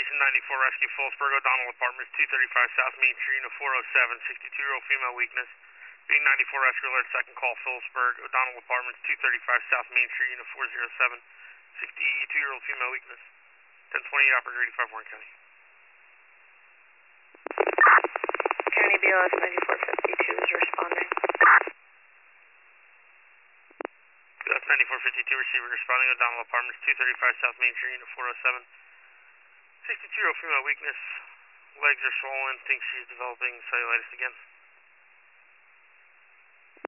Station 94 Rescue, Phillipsburg, O'Donnell Apartments, 235 South Main Street, unit 407, 62-year-old female weakness. Being 94 Rescue Alert, second call, Phillipsburg, O'Donnell Apartments, 235 South Main Street, unit 407, 62-year-old female weakness. 1028, operator 85 Warren County. County BLS 9452 is responding. BLS 9452 receiver responding, O'Donnell Apartments, 235 South Main Street, unit 407. 62-year-old female weakness. Legs are swollen, thinks she's developing cellulitis again.